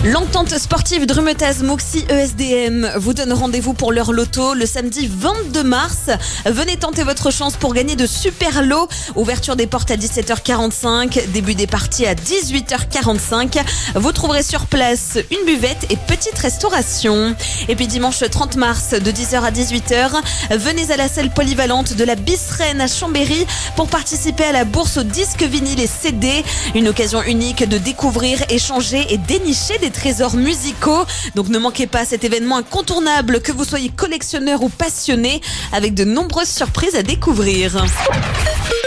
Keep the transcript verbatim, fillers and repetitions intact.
L'entente sportive Drumetaz Moxie E S D M vous donne rendez-vous pour leur loto le samedi vingt-deux mars. Venez tenter votre chance pour gagner de super lots. Ouverture des portes à dix-sept heures quarante-cinq, début des parties à dix-huit heures quarante-cinq. Vous trouverez sur place une buvette et petite restauration. Et puis dimanche trente mars de dix heures à dix-huit heures, venez à la salle polyvalente de la Bisserine à Chambéry pour participer à la bourse aux disques vinyles et C D. Une occasion unique de découvrir, échanger et dénicher des trésors musicaux. Donc ne manquez pas cet événement incontournable, que vous soyez collectionneur ou passionné, avec de nombreuses surprises à découvrir.